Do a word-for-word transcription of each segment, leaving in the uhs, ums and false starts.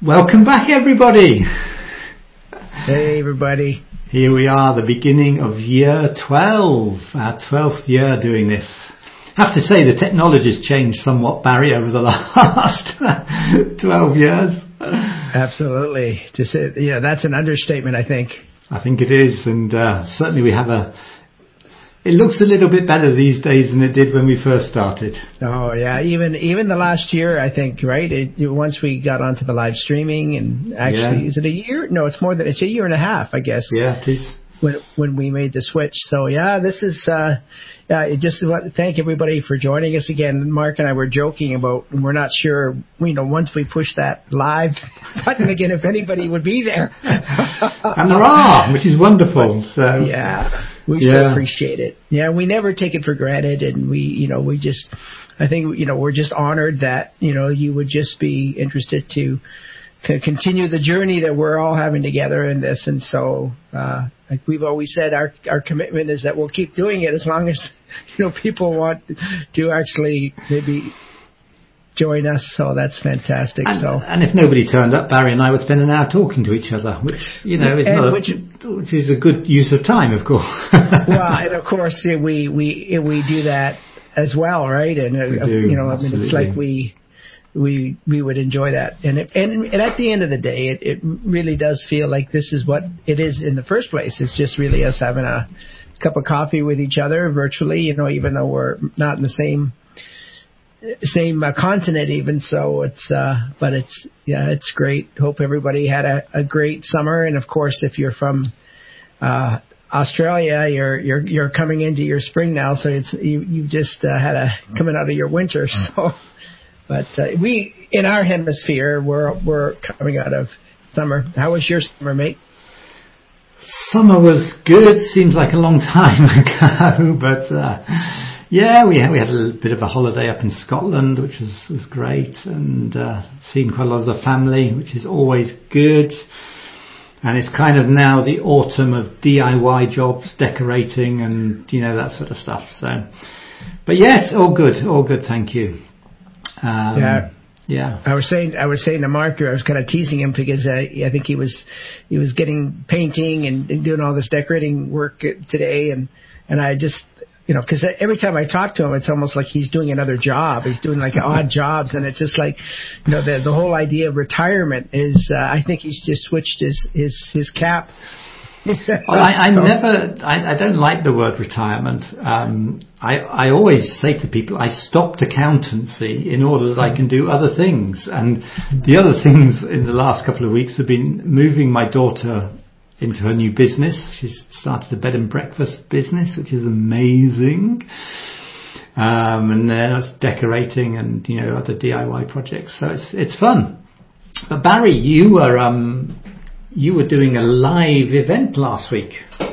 Welcome back, everybody. Hey, everybody. Here we are, the beginning of year twelve, our twelfth year doing this. I have to say the technology's changed somewhat, Barry, over the last twelve years. Absolutely. To say, yeah, that's an understatement, I think. I think it is, and uh, certainly we have a... It looks a little bit better these days than it did when we first started. Oh, yeah. Even even the last year, I think, right? It, once we got onto the live streaming, and actually, yeah. Is it a year? No, it's more than, it's a year and a half, I guess. Yeah, it is. When, when we made the switch. So, yeah, this is... Uh, Yeah, it just want to thank everybody for joining us again. Mark and I were joking about we're not sure, you know, once we push that live button again, if anybody would be there. And there are, which is wonderful. But, so yeah, we yeah. so appreciate it. Yeah, we never take it for granted, and we, you know, we just, I think, you know, we're just honored that, you know, you would just be interested to continue the journey that we're all having together in this. And so, uh, like we've always said, our our commitment is that we'll keep doing it as long as, you know, people want to actually maybe join us. So that's fantastic. And, so, and if nobody turned up, Barry and I would spend an hour talking to each other, which, you know, is not which, a, which is a good use of time, of course. Well, and of course we we we do that as well, right? And we uh, do, you know, absolutely. I mean, it's like we. We we would enjoy that, and it, and and at the end of the day, it, it really does feel like this is what it is in the first place. It's just really us having a cup of coffee with each other virtually, you know, even though we're not in the same same uh, continent, even so. It's uh, but it's yeah, it's great. Hope everybody had a, a great summer, and of course, if you're from uh, Australia, you're you're you're coming into your spring now, so it's you you just uh, had a coming out of your winter, so. But uh, we, in our hemisphere, we're we're coming out of summer. How was your summer, mate? Summer was good. Seems like a long time ago, but uh, yeah, we had, we had a little bit of a holiday up in Scotland, which was, was great, and uh, seen quite a lot of the family, which is always good. And it's kind of now the autumn of D I Y jobs, decorating, and you know, that sort of stuff. So, but yes, all good, all good. Thank you. Um, yeah, yeah. I was saying, I was saying to Mark, I was kind of teasing him because uh, I think he was, he was getting painting and, and doing all this decorating work today, and and I just, you know, because every time I talk to him, it's almost like he's doing another job. He's doing like odd jobs, and it's just like, you know, the the whole idea of retirement is, uh, I think he's just switched his his his cap. Well, I, I never, I, I don't like the word retirement. Um, I, I always say to people, I stopped accountancy in order that I can do other things. And the other things in the last couple of weeks have been moving my daughter into her new business. She's started a bed and breakfast business, which is amazing. Um, and then I was decorating and, you know, other D I Y projects. So it's, it's fun. But Barry, you were, um, You were doing a live event last week.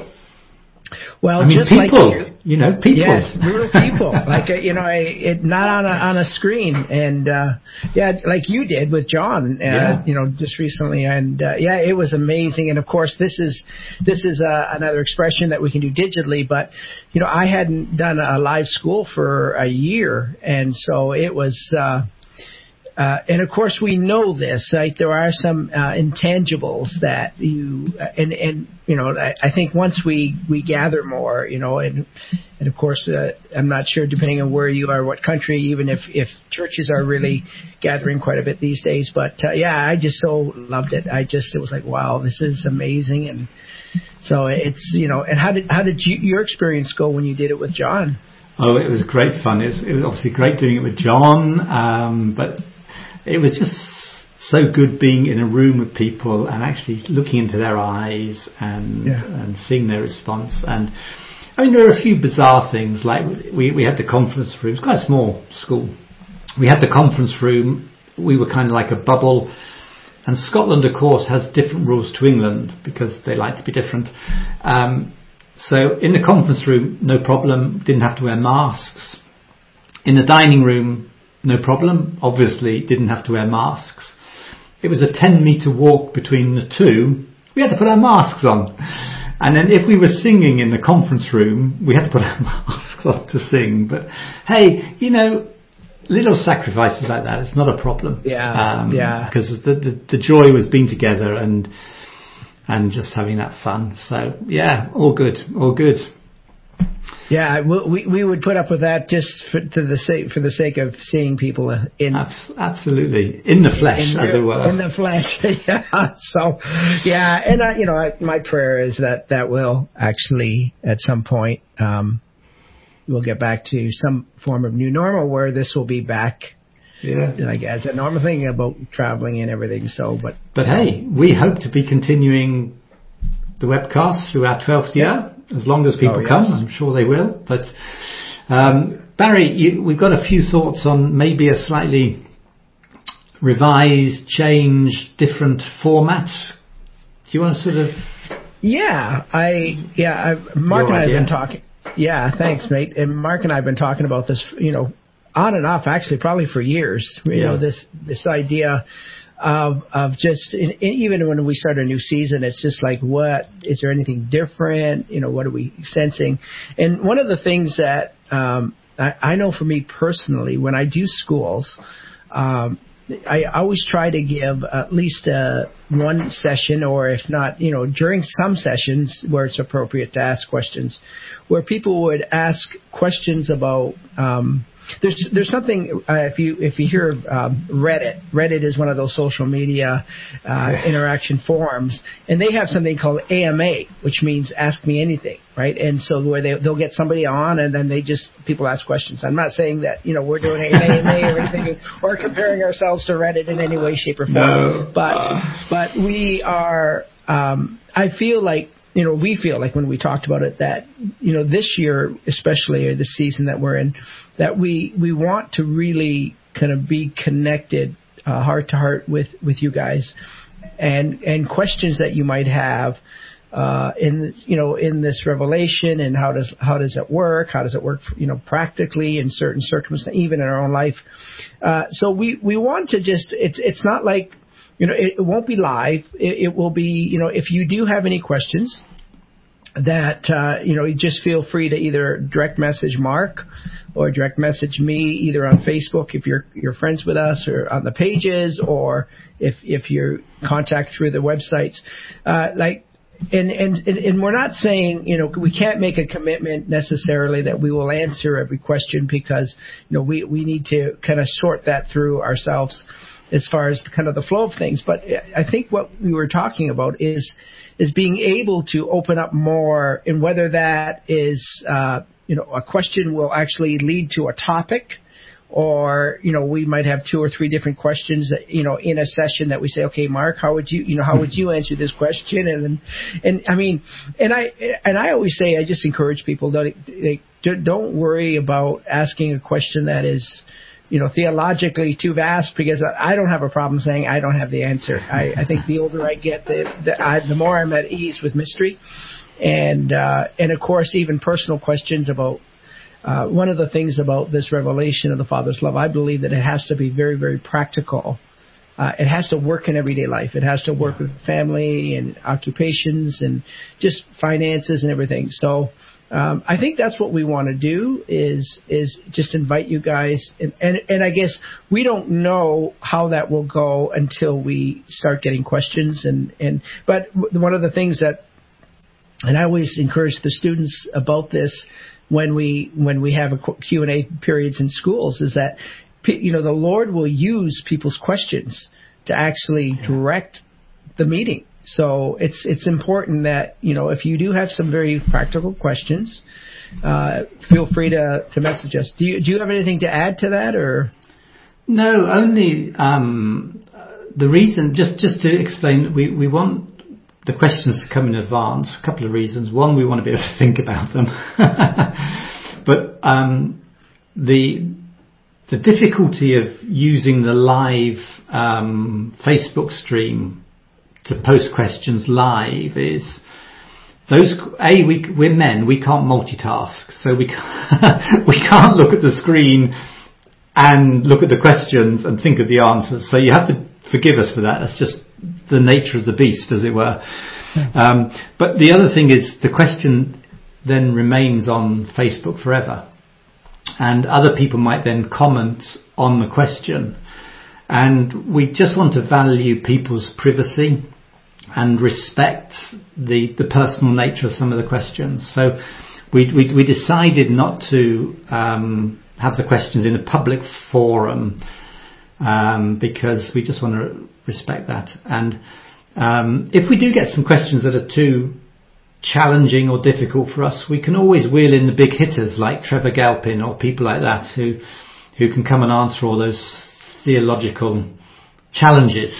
Well, I mean, just people, like you know, people. Yes, real people. like uh, you know, I, it, not on a on a screen, and uh, yeah, like you did with John, uh, yeah. you know, just recently, and uh, yeah, it was amazing. And of course, this is this is uh, another expression that we can do digitally. But you know, I hadn't done a live school for a year, and so it was. Uh, Uh, and of course, we know this, right? There are some uh, intangibles that you, uh, and, and, you know, I, I think once we, we gather more, you know, and, and of course, uh, I'm not sure, depending on where you are, what country, even if, if churches are really gathering quite a bit these days. But, uh, yeah, I just so loved it. I just, it was like, wow, this is amazing. And so it's, you know, and how did, how did you, your experience go when you did it with John? Oh, it was great fun. It was, it was obviously great doing it with John, um, but it was just so good being in a room with people and actually looking into their eyes and yeah. and seeing their response. And I mean, there were a few bizarre things. Like we we had the conference room. It's quite a small school. We had the conference room. We were kind of like a bubble. And Scotland, of course, has different rules to England because they like to be different. Um, so in the conference room, no problem. Didn't have to wear masks. In the dining room, no problem. Obviously, didn't have to wear masks. It was a ten metre walk between the two. We had to put our masks on. And then if we were singing in the conference room, we had to put our masks on to sing. But hey, you know, little sacrifices like that, it's not a problem. Yeah, um, yeah. Because the, the the joy was being together and and just having that fun. So yeah, all good, all good. Yeah, we we would put up with that just for, to the sake for the sake of seeing people in absolutely in the flesh, in, as it were. In the flesh, yeah. So, yeah, and I, you know, I, my prayer is that that will actually at some point um, we'll get back to some form of new normal where this will be back. Yeah, like as a normal thing about traveling and everything. So, but but hey, we hope to be continuing the webcast through our twelfth year. As long as people oh, yes. come, I'm sure they will. But um, Barry, you, we've got a few thoughts on maybe a slightly revised, changed, different format. Do you want to sort of? Yeah, I yeah. I, Mark and I have been talking. Yeah, thanks, mate. And Mark and I have been talking about this, you know, on and off, actually, probably for years. You yeah. know, this this idea. Of, of just in, in, even when we start a new season, it's just like, what is there anything different? You know, what are we sensing? And one of the things that um, I, I know for me personally, when I do schools, um, I always try to give at least uh, one session, or if not, you know, during some sessions where it's appropriate to ask questions, where people would ask questions about. Um, There's there's something uh, if you if you hear um, Reddit. Reddit is one of those social media uh, interaction forums, and they have something called A M A, which means Ask Me Anything, right? And so where they they'll get somebody on, and then they just people ask questions. I'm not saying that you know we're doing an A M A or anything, or comparing ourselves to Reddit in any way, shape, or form. No. But but we are. Um, I feel like. You know, we feel like when we talked about it that, you know, this year, especially or the season that we're in, that we, we want to really kind of be connected uh, heart to heart with, with you guys and, and questions that you might have uh, in, you know, in this revelation and how does, how does it work? How does it work, you know, practically in certain circumstances, even in our own life? Uh, so we, we want to just, it's, it's not like, You know, it, it won't be live. It, it will be, you know, if you do have any questions that, uh, you know, you just feel free to either direct message Mark or direct message me either on Facebook if you're you're friends with us or on the pages or if if you're contact through the websites. Uh, like, and, and, and we're not saying, you know, we can't make a commitment necessarily that we will answer every question because, you know, we, we need to kind of sort that through ourselves. As far as the, kind of the flow of things. But I think what we were talking about is is being able to open up more, and whether that is, uh, you know, a question will actually lead to a topic, or, you know, we might have two or three different questions that, you know, in a session that we say, okay, Mark, how would you, you know, how would you answer this question? And then, and I mean, and I, and I always say, I just encourage people, don't, don't worry about asking a question that is, you know, theologically too vast, because I don't have a problem saying I don't have the answer. I, I think the older I get, the the, I, the more I'm at ease with mystery, and uh, and of course even personal questions about. Uh, one of the things about this revelation of the Father's love, I believe that it has to be very, very practical. Uh, it has to work in everyday life. It has to work with family and occupations and just finances and everything. So. Um, I think that's what we want to do is is just invite you guys. And, and, and I guess we don't know how that will go until we start getting questions. And, and but one of the things that, and I always encourage the students about this when we when we have a Q and A periods in schools is that, you know, the Lord will use people's questions to actually direct the meeting. So it's it's important that, you know, if you do have some very practical questions, uh, feel free to, to message us. Do you do you have anything to add to that, or? No, only um, the reason. Just just to explain, we we want the questions to come in advance. A couple of reasons. One, we want to be able to think about them, but um, the the difficulty of using the live um, Facebook stream to post questions live is those a we we're men, we can't multitask, so we can't, we can't look at the screen and look at the questions and think of the answers. So you have to forgive us for that. That's just the nature of the beast, as it were. Um, but the other thing is the question then remains on Facebook forever. and other people might then comment on the question. And we just want to value people's privacy and respect the, the personal nature of some of the questions. So we we, we decided not to um, have the questions in a public forum um, because we just want to respect that. And um, if we do get some questions that are too challenging or difficult for us, we can always wheel in the big hitters like Trevor Galpin or people like that who who can come and answer all those theological challenges.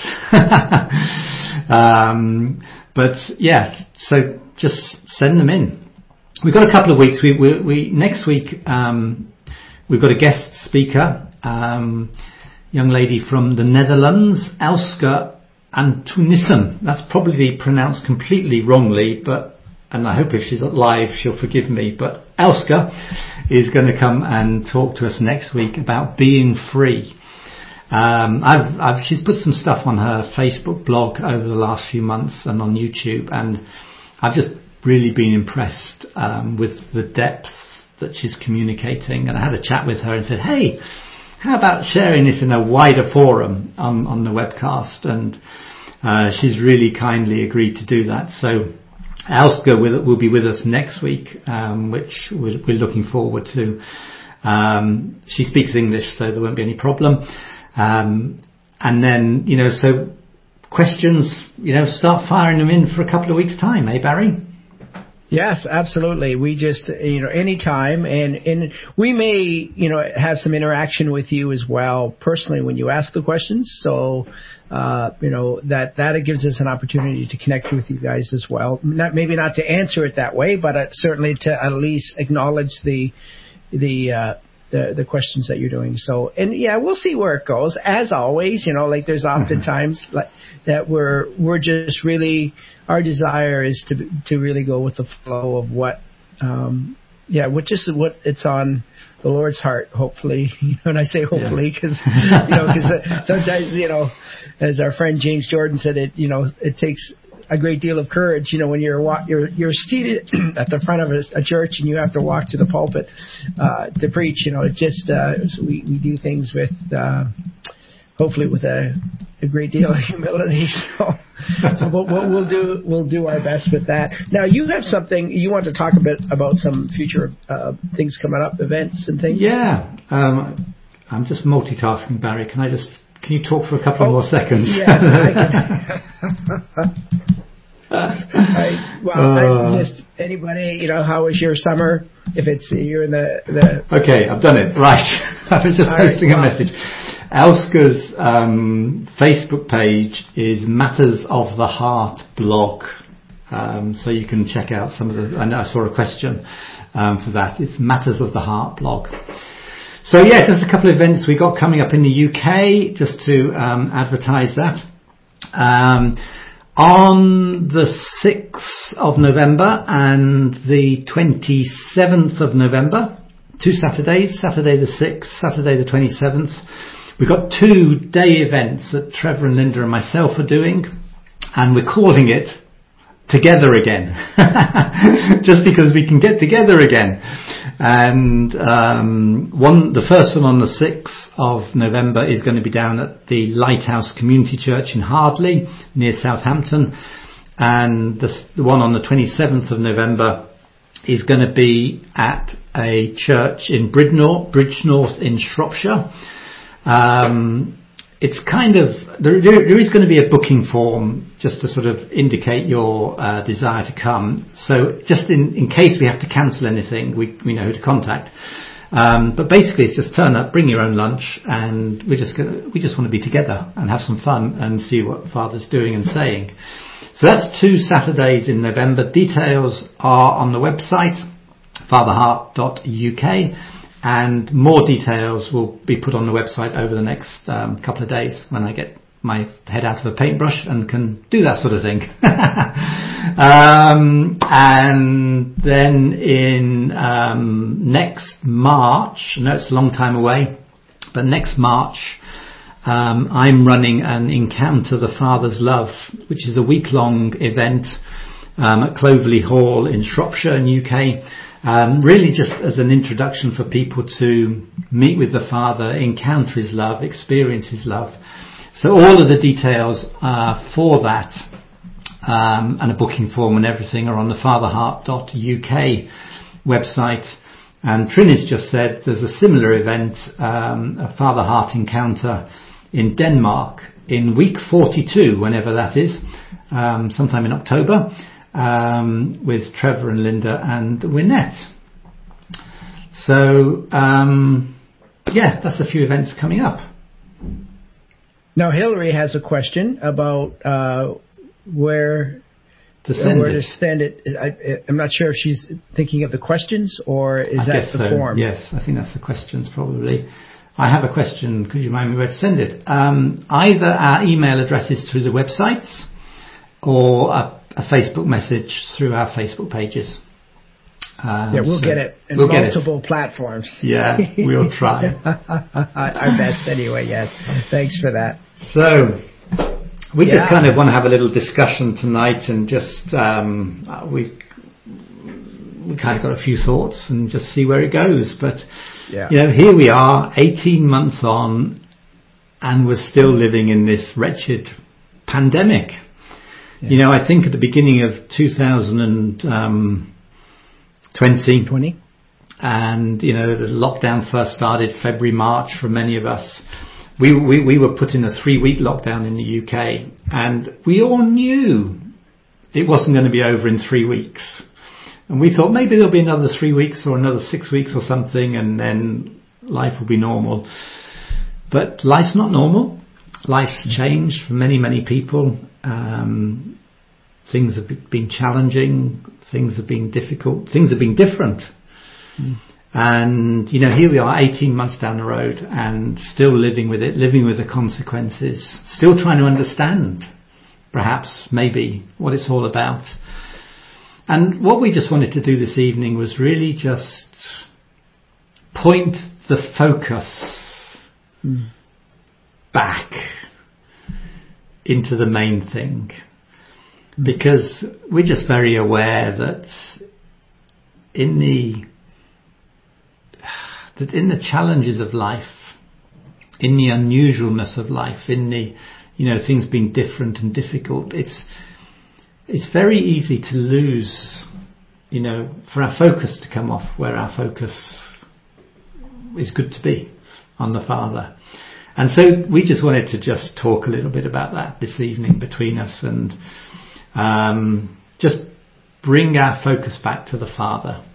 um, but yeah, so just send them in. We've got a couple of weeks. We, we, we next week um, we've got a guest speaker, um, young lady from the Netherlands, Elske Antonissen. That's probably pronounced completely wrongly, but and I hope if she's live she'll forgive me. But Elske is going to come and talk to us next week about being free. Um, I've, I've, she's put some stuff on her Facebook blog over the last few months and on YouTube, and I've just really been impressed um, with the depth that she's communicating. And I had a chat with her and said, hey, how about sharing this in a wider forum on, on the webcast? And uh, she's really kindly agreed to do that. So Elske will, will be with us next week, um, which we're, we're looking forward to. Um, she speaks English, so there won't be any problem. Um, and then, you know, so questions, you know, start firing them in for a couple of weeks' time, eh, Barry? Yes, absolutely. We just, you know, anytime, and, and we may, you know, have some interaction with you as well personally when you ask the questions. So, uh, you know, that, that it gives us an opportunity to connect with you guys as well. Not, maybe not to answer it that way, but uh, certainly to at least acknowledge the, the, uh, The, the questions that you're doing. So, and yeah, we'll see where it goes. As always, you know, like there's often times like that we're, we're just really, our desire is to, to really go with the flow of what, um, yeah, which is what it's on the Lord's heart, hopefully. You know, and I say hopefully because, yeah. you know, because uh, sometimes, you know, as our friend James Jordan said, it, you know, it takes a great deal of courage, you know, when you're you're you're seated at the front of a, a church and you have to walk to the pulpit uh, to preach. You know, it just uh, so we we do things with uh, hopefully with a, a great deal of humility. So, so what, what we'll do we'll do our best with that. Now, you have something you want to talk a bit about, some future uh, things coming up, events and things. Yeah, um, I'm just multitasking, Barry. Can I just can you talk for a couple oh, more seconds? Yes, I can. I, well, uh, I just anybody, you know, how was your summer? If it's you're in the the. Okay, I've done it. Right, I was just posting right, wow. a message. Elske's um, Facebook page is Matters of the Heart blog, um, so you can check out some of the. I know I saw a question um, for that. It's Matters of the Heart blog. So yeah, just a couple of events we got coming up in the U K, just to um, advertise that. Um, On the sixth of November and the twenty-seventh of November, two Saturdays, Saturday the sixth, Saturday the twenty-seventh, we've got two day events that Trevor and Linda and myself are doing, and we're calling it Together Again, just because we can get together again. And um, one, the first one on the sixth of November is going to be down at the Lighthouse Community Church in Hardley, near Southampton, and the, the one on the twenty-seventh of November is going to be at a church in Bridgnorth, Bridgnorth in Shropshire. Um, it's kind of there, there is going to be a booking form just to sort of indicate your uh, desire to come. So just in, in case we have to cancel anything, we we know who to contact. Um, but basically, it's just turn up, bring your own lunch, and we just gonna, we just want to be together and have some fun and see what Father's doing and saying. So that's two Saturdays in November. Details are on the website fatherheart dot U K. And more details will be put on the website over the next um, couple of days when I get my head out of a paintbrush and can do that sort of thing. um, and then in um, next March, I know it's a long time away, but next March um, I'm running an Encounter the Father's Love, which is a week-long event um, at Clovelly Hall in Shropshire in U K. Um, really just as an introduction for people to meet with the Father, encounter His love, experience His love. So all of the details uh, for that um, and a booking form and everything are on the fatherheart dot U K website. And Trin's just said there's a similar event, um, a Father Heart encounter in Denmark in week forty-two, whenever that is, um, sometime in October, um, with Trevor and Linda and Wynette. So, um, yeah, that's a few events coming up. Now, Hillary has a question about uh, where... To send where it. to send it. I, I'm not sure if she's thinking of the questions or is I that guess the so. form? Yes, I think that's the questions probably. I have a question. Could you remind me where to send it? Um, either our email addresses through the websites or a, a Facebook message through our Facebook pages. Um, yeah, we'll so get it in we'll multiple it. platforms. Yeah, we'll try. Our best anyway, yes. Thanks for that. So... We yeah. just kind of want to have a little discussion tonight and just, um, we we kind of got a few thoughts and just see where it goes. But, yeah. you know, here we are, eighteen months on, and we're still living in this wretched pandemic. Yeah. You know, I think at the beginning of two thousand twenty, twenty and, you know, the lockdown first started February, March for many of us. We, we we were put in a three-week lockdown in the U K, and we all knew it wasn't going to be over in three weeks. And we thought maybe there'll be another three weeks or another six weeks or something, and then life will be normal. But life's not normal. Life's changed for many, many people. Um, things have been challenging. Things have been difficult. Things have been different. Mm. And, you know, here we are eighteen months down the road and still living with it, living with the consequences, still trying to understand, perhaps, maybe, what it's all about. And what we just wanted to do this evening was really just point the focus mm. back into the main thing. Mm. Because we're just very aware that in the that in the challenges of life, in the unusualness of life, in the, you know, things being different and difficult, it's it's very easy to lose, you know, for our focus to come off where our focus is good to be, on the Father. And so we just wanted to just talk a little bit about that this evening between us and um, just bring our focus back to the Father.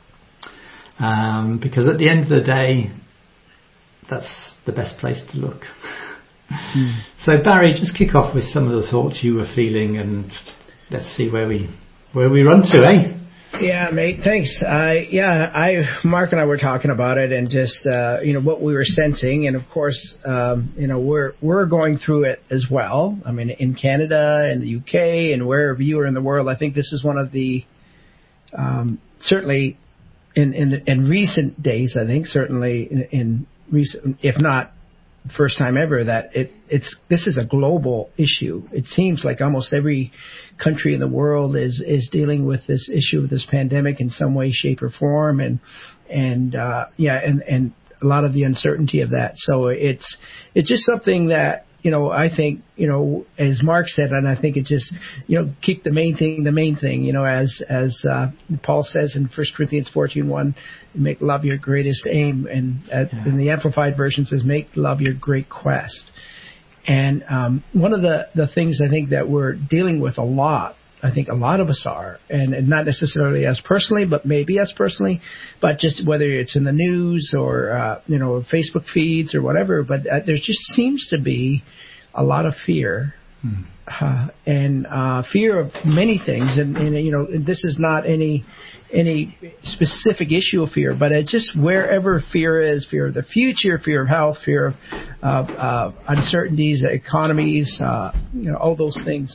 Um, because at the end of the day, that's the best place to look. Mm. So Barry, just kick off with some of the thoughts you were feeling, and let's see where we where we run to, eh? Yeah, mate. Thanks. Uh, yeah, I Mark and I were talking about it, and just uh, you know what we were sensing, and of course, um, you know we're we're going through it as well. I mean, in Canada, in the U K, and wherever you are in the world, I think this is one of the um, certainly. In, in in recent days, I think certainly in, in recent, if not first time ever, that it it's this is a global issue. It seems like almost every country in the world is is dealing with this issue of this pandemic in some way, shape, or form, and and uh, yeah, and and a lot of the uncertainty of that. So it's it's just something that, you know, I think, you know, as Mark said, and I think it's just, you know, keep the main thing the main thing, you know, as as uh, Paul says in First Corinthians fourteen one, make love your greatest aim, and uh, yeah. in the Amplified version says, make love your great quest. And um, one of the, the things I think that we're dealing with a lot, I think a lot of us are, and, and not necessarily us personally, but maybe us personally, but just whether it's in the news or, uh, you know, Facebook feeds or whatever, but uh, there just seems to be a lot of fear, hmm. uh, and uh, fear of many things. And, and, you know, this is not any any specific issue of fear, but it just wherever fear is, fear of the future, fear of health, fear of uh, uh, uncertainties, economies, uh, you know, all those things.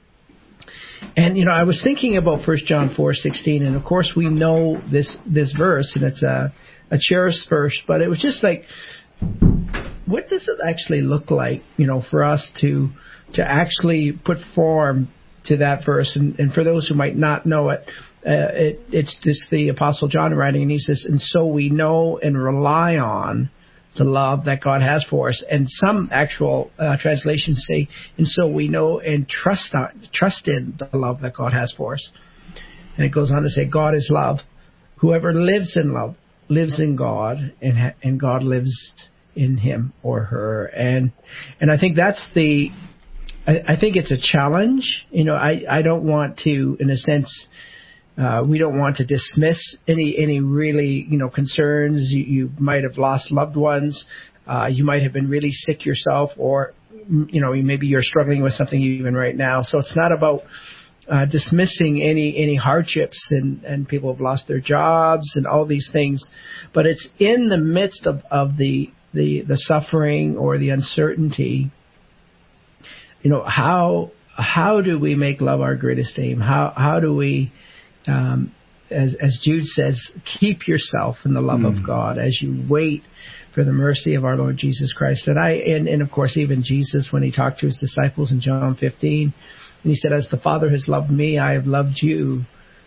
And, you know, I was thinking about First John four sixteen, and of course we know this this verse, and it's a, a cherished verse, but it was just like, what does it actually look like, you know, for us to to actually put form to that verse? And, and for those who might not know it, Uh, it, it's just the Apostle John writing, and he says, and so we know and rely on the love that God has for us. And some actual uh, translations say, and so we know and trust on, trust in the love that God has for us. And it goes on to say, God is love. Whoever lives in love lives in God, and ha- and God lives in him or her. And and I think that's the, I, I think it's a challenge. You know, I, I don't want to, in a sense, Uh, we don't want to dismiss any any really, you know, concerns. You, you might have lost loved ones. Uh, you might have been really sick yourself, or, you know, maybe you're struggling with something even right now. So it's not about uh, dismissing any any hardships, and, and people have lost their jobs and all these things. But it's in the midst of, of the, the, the suffering or the uncertainty, you know, how how do we make love our greatest aim? How how do we Um, as, as Jude says, keep yourself in the love mm. of God as you wait for the mercy of our Lord Jesus Christ. And I, and, and of course, even Jesus, when he talked to his disciples in John fifteen, and he said, as the Father has loved me, I have loved you.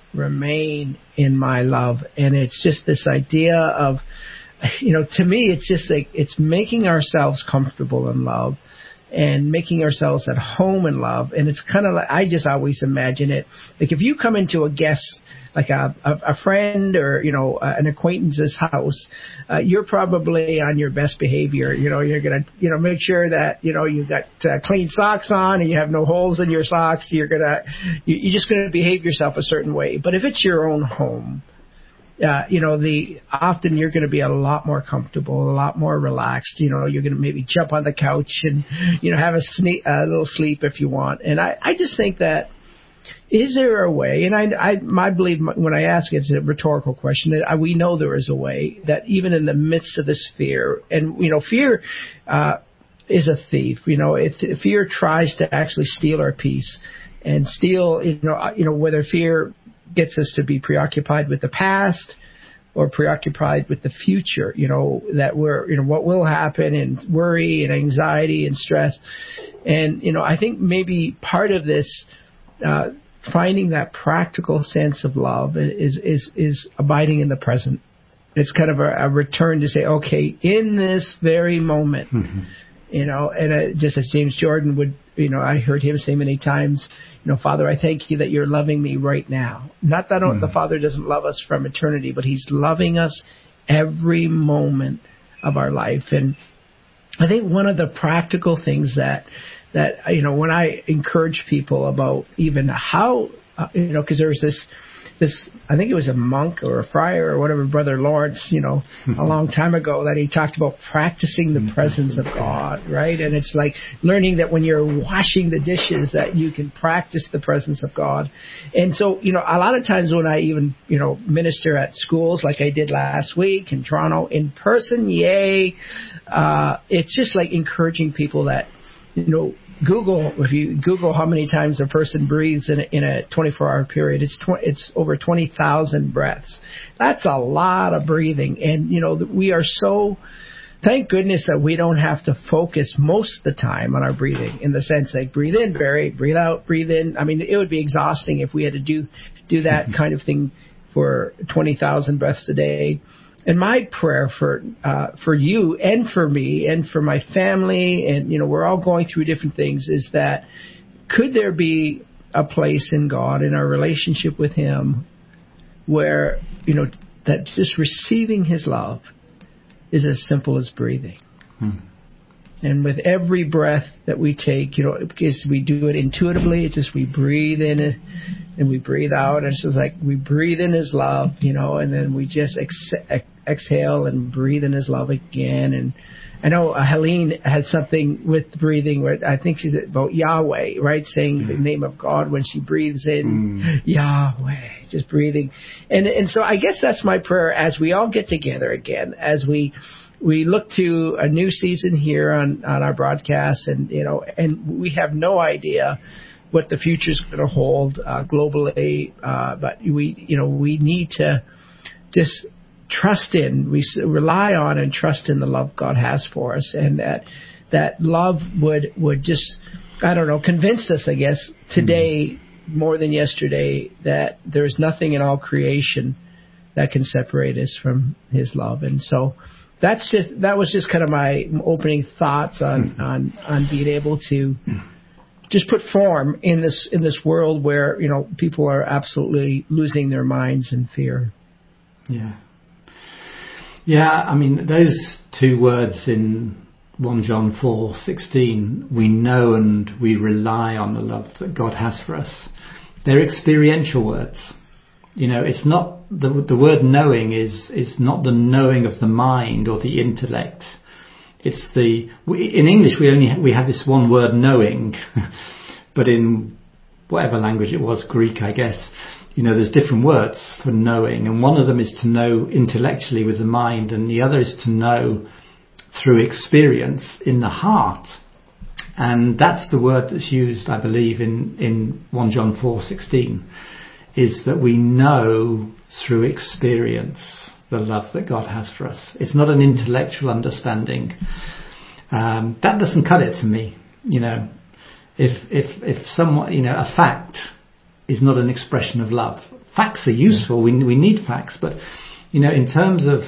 Remain in my love. And it's just this idea of, you know, to me, it's just like, it's making ourselves comfortable in love and making ourselves at home in love. And it's kind of like, I just always imagine it, like if you come into a guest, like a, a, a friend or, you know, uh, an acquaintance's house, uh, you're probably on your best behavior. You know, you're going to, you know, make sure that, you know, you've got uh, clean socks on and you have no holes in your socks. You're going to, you, you're just going to behave yourself a certain way. But if it's your own home, Uh, you know, the often you're going to be a lot more comfortable, a lot more relaxed. You know, you're going to maybe jump on the couch and, you know, have a, sne- a little sleep if you want. And I, I just think that, is there a way? And I, I, my belief when I ask it, it's a rhetorical question. That I, we know there is a way that even in the midst of this fear, and you know, fear uh, is a thief. You know, it, fear tries to actually steal our peace and steal. You know, you know whether fear gets us to be preoccupied with the past or preoccupied with the future, you know, that we're, you know, what will happen, and worry and anxiety and stress. And, you know, I think maybe part of this, uh, finding that practical sense of love is, is, is abiding in the present. It's kind of a, a return to say, okay, in this very moment, mm-hmm. you know, and uh, just as James Jordan would, you know, I heard him say many times, you know, Father, I thank you that you're loving me right now. Not that mm. the Father doesn't love us from eternity, but he's loving us every moment of our life. And I think one of the practical things that, that you know, when I encourage people about even how, uh, you know, because there was this, this, I think it was a monk or a friar or whatever, Brother Lawrence, you know, a long time ago, that he talked about practicing the presence of God, right? And it's like learning that when you're washing the dishes that you can practice the presence of God. And so, you know, a lot of times when I even, you know, minister at schools like I did last week in Toronto in person, yay, uh, it's just like encouraging people that, you know, Google, if you Google how many times a person breathes in a, in a twenty-four hour period, it's tw- it's over twenty thousand breaths. That's a lot of breathing. And, you know, we are so, thank goodness that we don't have to focus most of the time on our breathing, in the sense like breathe in, Barry, breathe out, breathe in. I mean, it would be exhausting if we had to do, do that kind of thing for twenty thousand breaths a day. And my prayer for uh, for you and for me and for my family, and, you know, we're all going through different things, is that could there be a place in God, in our relationship with him, where, you know, that just receiving his love is as simple as breathing. Hmm. And with every breath that we take, you know, because we do it intuitively, it's just we breathe in it and we breathe out. And it's just like we breathe in his love, you know, and then we just ex- exhale and breathe in his love again. And I know uh, Helene had something with breathing where I think she's about Yahweh, right? Saying mm. the name of God when she breathes in, mm. Yahweh, just breathing. And and so I guess that's my prayer as we all get together again, as we we look to a new season here on, on our broadcast, and, you know, and we have no idea what the future is going to hold uh, globally, uh, but we, you know, we need to just trust in, we rely on and trust in the love God has for us, and that that love would would just, I don't know, convince us, I guess, today more than yesterday that there's nothing in all creation that can separate us from His love. And so that's just that was just kind of my opening thoughts on on, on being able to just put form in this in this world where, you know, people are absolutely losing their minds in fear. Yeah. Yeah, I mean, those two words in First John four sixteen, we know and we rely on the love that God has for us. They're experiential words. You know, it's not the the word knowing is is not the knowing of the mind or the intellect. It's the we, in English we only we have this one word knowing, but in whatever language it was, Greek I guess, you know, there's different words for knowing, and one of them is to know intellectually with the mind, and the other is to know through experience in the heart. And that's the word that's used, I believe, in in First John four sixteen. Is that we know through experience the love that God has for us. It's not an intellectual understanding. Um, that doesn't cut it for me. You know, if if if someone, you know, a fact is not an expression of love. Facts are useful. We we need facts, but you know, in terms of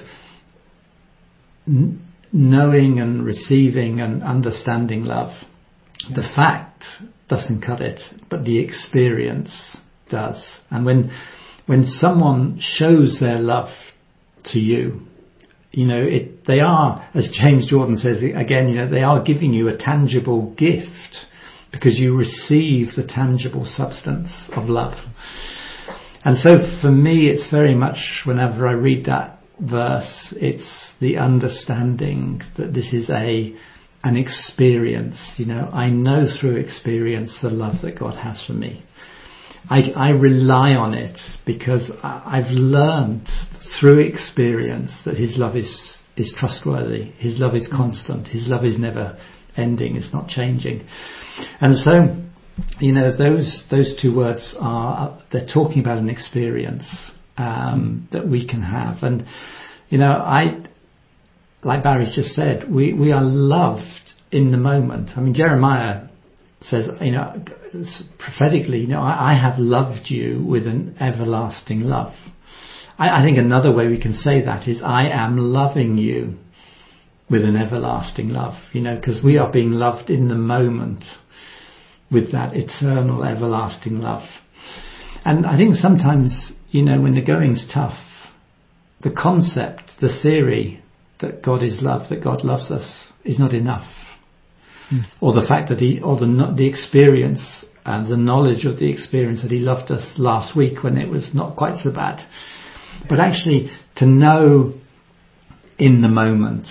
n- knowing and receiving and understanding love, yeah. The fact doesn't cut it, but the experience does. And when when someone shows their love to you, you know, it they are, as James Jordan says again, you know, they are giving you a tangible gift because you receive the tangible substance of love. And so for me, it's very much, whenever I read that verse, it's the understanding that this is a an experience. You know, I know through experience the love that God has for me. I, I rely on it because I've learned through experience that His love is, is trustworthy. His love is constant. His love is never ending. It's not changing. And so, you know, those those two words are, they're talking about an experience um, that we can have. And, you know, I, like Barry's just said, we, we are loved in the moment. I mean, Jeremiah says, you know, prophetically, you know, I, I have loved you with an everlasting love. I, I think another way we can say that is I am loving you with an everlasting love, you know, because we are being loved in the moment with that eternal, everlasting love. And I think sometimes, you know, when the going's tough, the concept, the theory that God is love, that God loves us, is not enough. Mm. Or the fact that he, or the the experience and the knowledge of the experience that He loved us last week when it was not quite so bad. But actually to know in the moment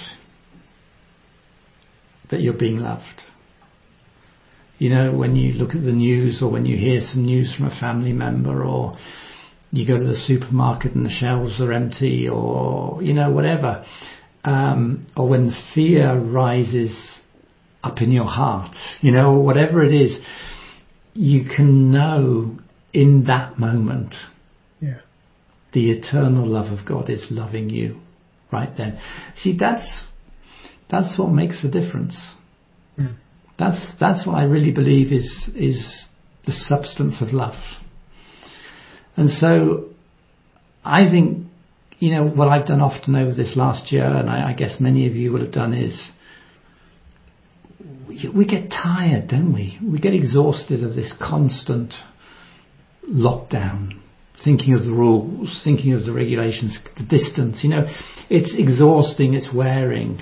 that you're being loved. You know, when you look at the news or when you hear some news from a family member, or you go to the supermarket and the shelves are empty, or, you know, whatever. Um, or when fear rises up in your heart, you know, or whatever it is, you can know in that moment, yeah, the eternal love of God is loving you right then. See, that's that's what makes the difference. Mm. That's that's what I really believe is is the substance of love. And so I think, you know, what I've done often over this last year, and I, I guess many of you will have done, is we, we get tired, don't we? We get exhausted of this constant lockdown, thinking of the rules, thinking of the regulations, the distance. You know, it's exhausting, it's wearing.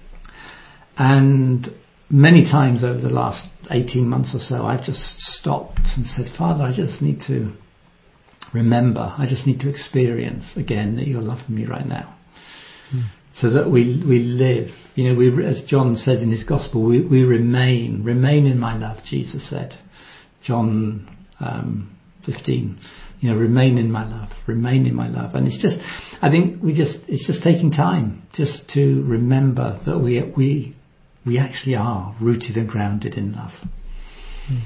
And many times over the last eighteen months or so, I've just stopped and said, Father, I just need to remember, I just need to experience again that you're loving me right now. Mm. So that we we live, you know, we, as John says in his gospel, we, we remain, remain in my love, Jesus said. John um, fifteen, you know, remain in my love, remain in my love. And it's just, I think we just, it's just taking time just to remember that we we we actually are rooted and grounded in love. Mm.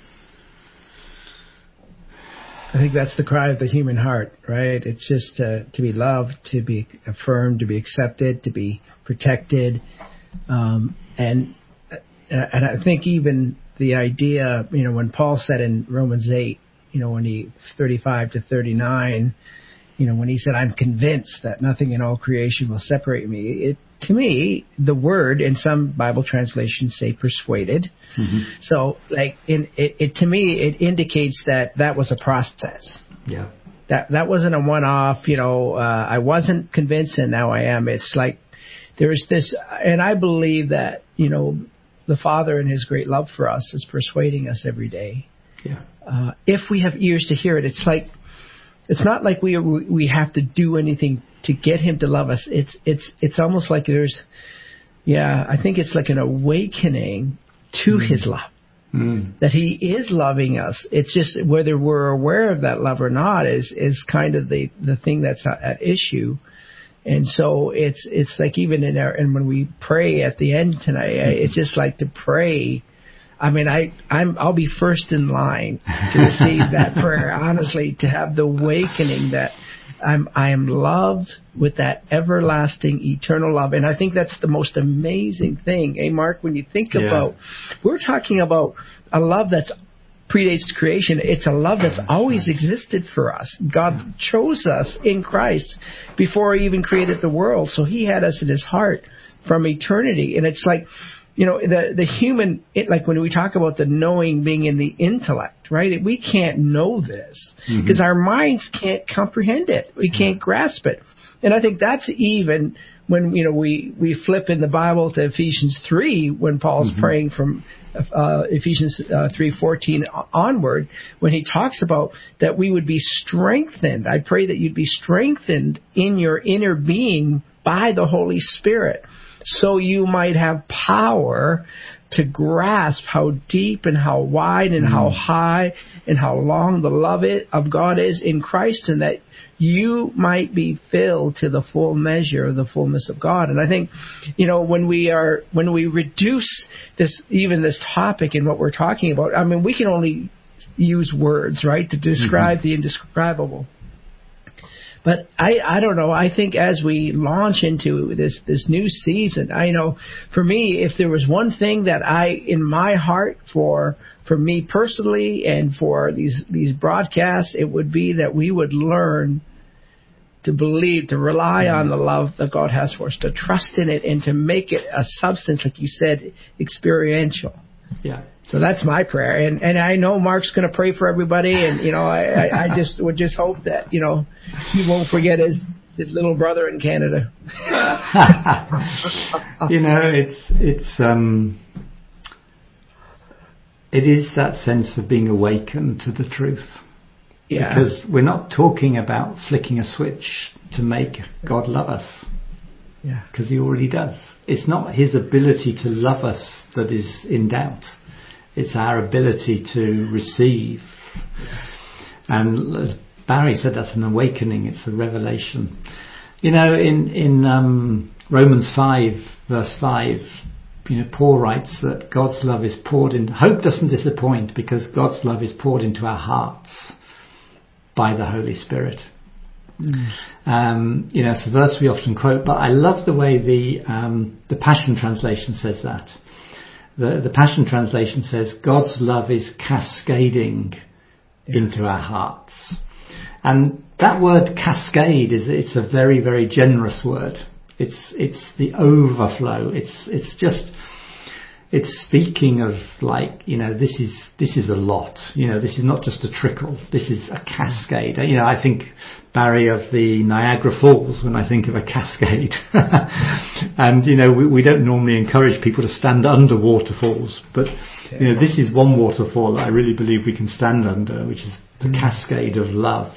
I think that's the cry of the human heart, right? It's just uh, to be loved, to be affirmed, to be accepted, to be protected. Um, and and I think even the idea, you know, when Paul said in Romans eight, you know, when he, thirty-five to thirty-nine, you know, when he said, I'm convinced that nothing in all creation will separate me. It, to me, the word in some Bible translations say persuaded. Mm-hmm. So, like, in it, it, to me, it indicates that that was a process. Yeah. That that wasn't a one-off, you know, uh, I wasn't convinced and now I am. It's like there's this, and I believe that, you know, the Father in his great love for us is persuading us every day. Yeah. Uh, if we have ears to hear it, it's like, it's not like we we have to do anything to get him to love us. It's it's it's almost like there's, yeah, I think it's like an awakening to mm. his love. Mm. That he is loving us. It's just whether we're aware of that love or not is is kind of the, the thing that's at issue. And so it's it's like even in our, and when we pray at the end tonight, mm-hmm. it's just like to pray. I mean, I, I'm, I'll be first in line to receive that prayer, honestly, to have the awakening that I'm, I am loved with that everlasting, eternal love. And I think that's the most amazing thing. Hey, Mark, when you think yeah. about, we're talking about a love that's predates creation. It's a love that's always existed for us. God chose us in Christ before he even created the world. So he had us in his heart from eternity. And it's like, you know, the the human, it, like when we talk about the knowing being in the intellect, right? We can't know this because mm-hmm. our minds can't comprehend it. We can't grasp it. And I think that's even when, you know, we, we flip in the Bible to Ephesians three, when Paul's mm-hmm. praying from uh, Ephesians uh, three fourteen onward, when he talks about that we would be strengthened. I pray that you'd be strengthened in your inner being by the Holy Spirit, so you might have power to grasp how deep and how wide and mm. how high and how long the love it, of God is in Christ, and that you might be filled to the full measure of the fullness of God. And I think, you know, when we are, when we reduce this, even this topic and what we're talking about, I mean, we can only use words, right, to describe mm-hmm. the indescribable. But I, I don't know. I think as we launch into this, this new season, I know for me, if there was one thing that I, in my heart for, for me personally and for these, these broadcasts, it would be that we would learn to believe, to rely on the love that God has for us, to trust in it and to make it a substance, like you said, experiential. Yeah. So that's my prayer, and and I know Mark's going to pray for everybody, and you know I, I, I just would just hope that you know he won't forget his his little brother in Canada. you know, it's it's um it is that sense of being awakened to the truth. Yeah. Because we're not talking about flicking a switch to make God love us. Yeah. Because he already does. It's not his ability to love us that is in doubt. It's our ability to receive. And as Barry said, that's an awakening. It's a revelation. You know, in, in um, Romans five, verse five, you know, Paul writes that God's love is poured in. Hope doesn't disappoint because God's love is poured into our hearts by the Holy Spirit. Mm. Um, you know, it's a verse we often quote, but I love the way the um, the Passion Translation says that. The, the Passion Translation says, God's love is cascading yeah. into our hearts. And that word cascade is, it's a very, very generous word. It's, it's the overflow. It's, it's just, it's speaking of like, you know, this is, this is a lot. You know, this is not just a trickle. This is a cascade. You know, I think, Barry, of the Niagara Falls when I think of a cascade. And, you know, we, we don't normally encourage people to stand under waterfalls, but, you know, this is one waterfall that I really believe we can stand under, which is the mm. cascade of love.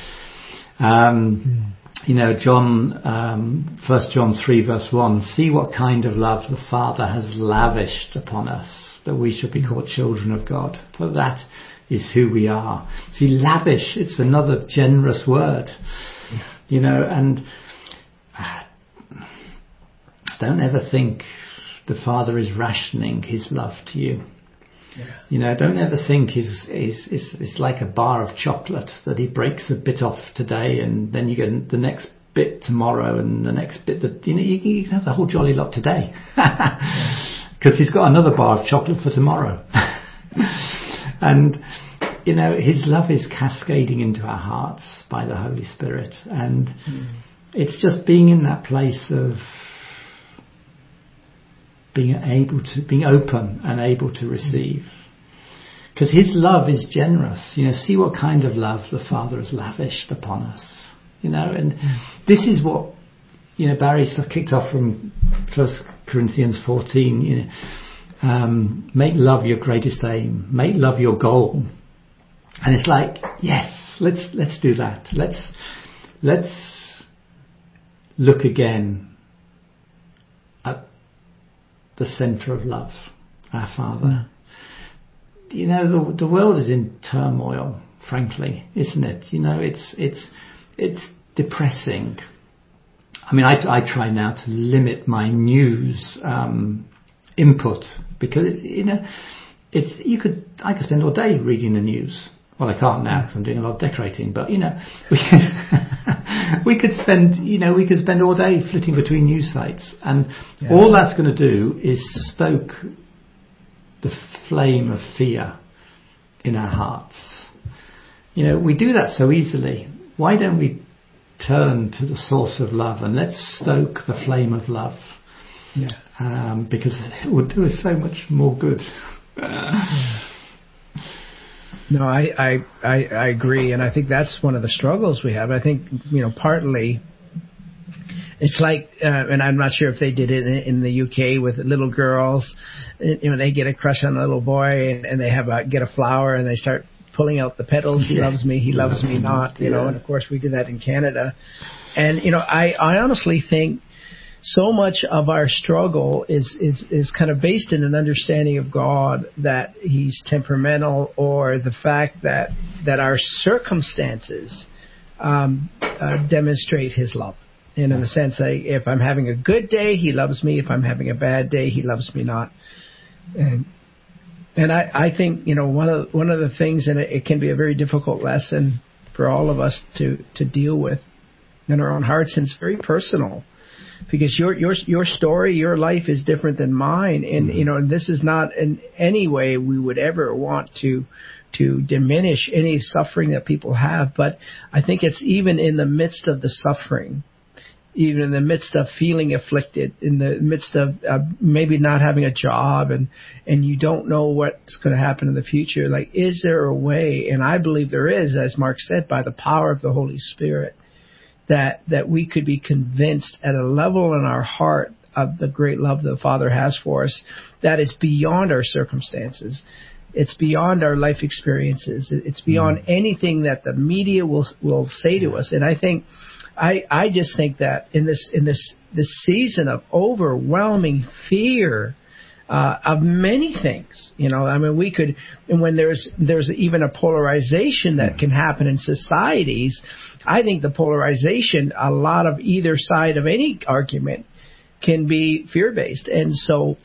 Um, mm. You know, John, um, First John three verse one, see what kind of love the Father has lavished upon us, that we should be called children of God. For that is who we are. See, lavish, it's another generous word. You know, and uh, don't ever think the Father is rationing his love to you. Yeah. You know, don't ever think he's, he's, he's, it's like a bar of chocolate that he breaks a bit off today and then you get the next bit tomorrow and the next bit that, you know, you, you can have the whole jolly lot today. Because he's got another bar of chocolate for tomorrow. And you know, His love is cascading into our hearts by the Holy Spirit, and mm. it's just being in that place of being able to, being open and able to receive. Because His love is generous. You know, see what kind of love the Father has lavished upon us. You know, and mm. this is what, you know, Barry kicked off from First Corinthians fourteen. You know, um, make love your greatest aim. Make love your goal. And it's like, yes, let's let's do that. Let's let's look again at the centre of love, our Father. You know, the, the world is in turmoil, frankly, isn't it? You know, it's it's it's depressing. I mean, I, I try now to limit my news um, input because it, you know, it's you could I could spend all day reading the news. Well, I can't now because I'm doing a lot of decorating. But you know, we could, we could spend you know we could spend all day flitting between news sites, and yeah. all that's going to do is stoke the flame of fear in our hearts. You know, we do that so easily. Why don't we turn to the source of love and let's stoke the flame of love? Yeah. Um, because it would do us so much more good. yeah. No, I, I, I, I agree, and I think that's one of the struggles we have. I think, you know, partly it's like, uh, and I'm not sure if they did it in, in the U K with little girls. You know, they get a crush on a little boy, and, and they have a, get a flower, and they start pulling out the petals. He yeah. loves me, he loves me not. You yeah. know, and of course we did that in Canada. And you know, I, I honestly think so much of our struggle is, is, is kind of based in an understanding of God, that He's temperamental, or the fact that that our circumstances um, uh, demonstrate His love. And in the sense that if I'm having a good day, He loves me. If I'm having a bad day, He loves me not. And and I, I think, you know, one of one of the things, and it, it can be a very difficult lesson for all of us to, to deal with in our own hearts, and it's very personal. Because your your your story, your life is different than mine, and you know, and this is not in any way we would ever want to to diminish any suffering that people have. But I think it's even in the midst of the suffering, even in the midst of feeling afflicted, in the midst of uh, maybe not having a job, and and you don't know what's going to happen in the future. Like, is there a way? And I believe there is, as Mark said, by the power of the Holy Spirit, that that we could be convinced at a level in our heart of the great love the Father has for us that is beyond our circumstances. It's beyond our life experiences. It's beyond mm. anything that the media will will say to us. And I think, I I just think that in this in this this season of overwhelming fear uh, of many things, you know, I mean, we could, and when there's there's even a polarization that can happen in societies. I think the polarization, a lot of either side of any argument, can be fear-based. And so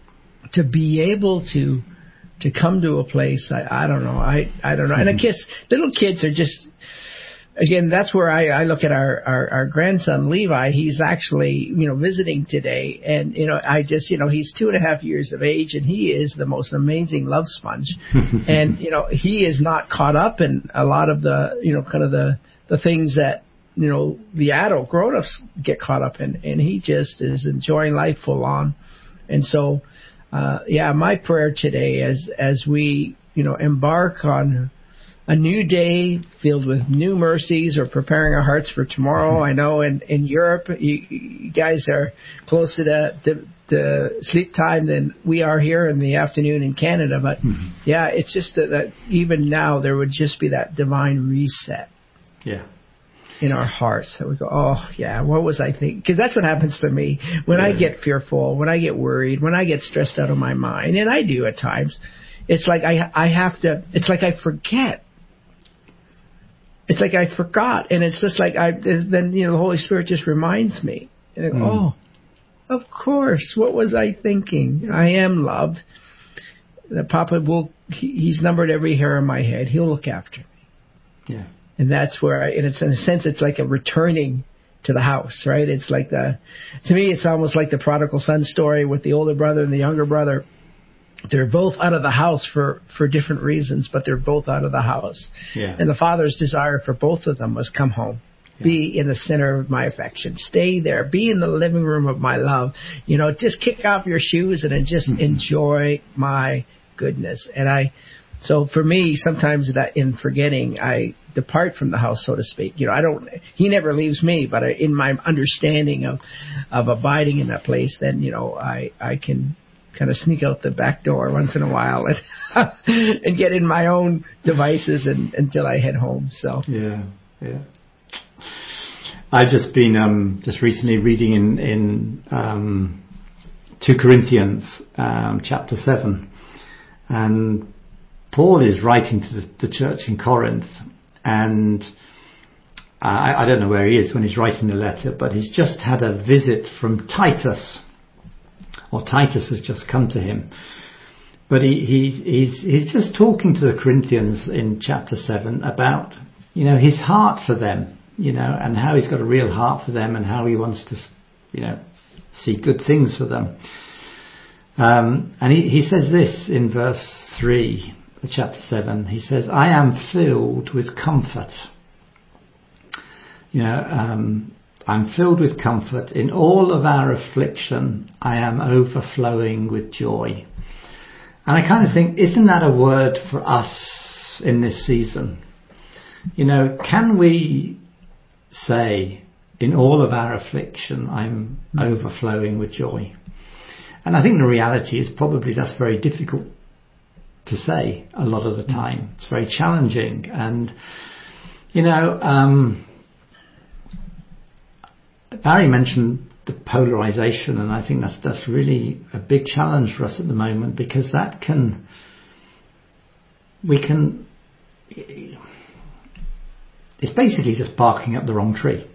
to be able to to come to a place, I, I don't know, I, I don't know. And I guess little kids are just, again, that's where I, I look at our, our, our grandson, Levi. He's actually, you know, visiting today. And, you know, I just, you know, he's two and a half years of age, and he is the most amazing love sponge. And, you know, he is not caught up in a lot of the, you know, kind of the, the things that, you know, the adult grown-ups get caught up in, and he just is enjoying life full on. And so, uh, yeah, my prayer today, as as we, you know, embark on a new day filled with new mercies, or preparing our hearts for tomorrow. I know in, in Europe, you, you guys are closer to, to, to sleep time than we are here in the afternoon in Canada. But mm-hmm. yeah, it's just that, that even now there would just be that divine reset. Yeah, in our hearts, that we go, oh yeah, what was I thinking? Because that's what happens to me when yeah. I get fearful, when I get worried, when I get stressed out of my mind, and I do at times. It's like I I have to. It's like I forget. It's like I forgot, and it's just like I. Then you know the Holy Spirit just reminds me. And I go, mm. oh, of course. What was I thinking? I am loved. That Papa will. He, he's numbered every hair on my head. He'll look after me. Yeah. And that's where, I, and it's in a sense, it's like a returning to the house, right? It's like the, to me, it's almost like the prodigal son story with the older brother and the younger brother. they're both out of the house for, for different reasons, but they're both out of the house. Yeah. And the Father's desire for both of them was come home. Yeah. Be in the center of my affection. Stay there. Be in the living room of my love. You know, just kick off your shoes and then just mm-hmm. enjoy my goodness. And I, so for me, sometimes that in forgetting, I depart from the house, so to speak. You know, I don't, he never leaves me, but I, in my understanding of, of abiding in that place, then, you know, I, I can kind of sneak out the back door once in a while and, and get in my own devices and, until I head home. So, yeah, yeah. I've just been, um, just recently reading in, in, um, two Corinthians, um, chapter seven, and Paul is writing to the, the church in Corinth, and I, I don't know where he is when he's writing the letter, but he's just had a visit from Titus, or Titus has just come to him. But he, he he's he's just talking to the Corinthians in chapter seven about, you know, his heart for them, you know, and how he's got a real heart for them, and how he wants to, you know, see good things for them. Um, and he, he says this in verse three. Chapter seven, he says, I am filled with comfort. You know, um, I'm filled with comfort. In all of our affliction, I am overflowing with joy. And I kind of think, isn't that a word for us in this season? You know, can we say, in all of our affliction, I'm overflowing with joy? And I think the reality is probably that's very difficult to say a lot of the time. It's very challenging. And, you know, um, Barry mentioned the polarization, and I think that's that's really a big challenge for us at the moment, because that can, we can, it's basically just barking up the wrong tree.